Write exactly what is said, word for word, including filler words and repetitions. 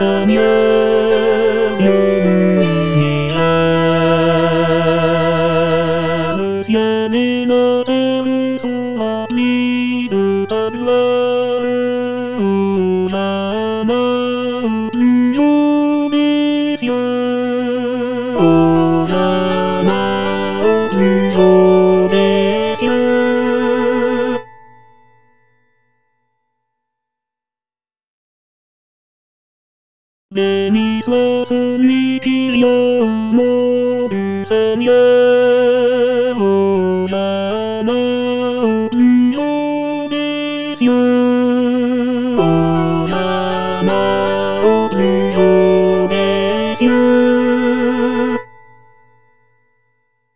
Seigneur, le ciel et la terre sont remplis de ta gloire. Hosanna au plus haut des cieux. Hosanna au plus haut des cieux. Béni soit celui qui vient au nom du Seigneur. Hosanna au plus haut des cieux. Hosanna au plus haut des cieux.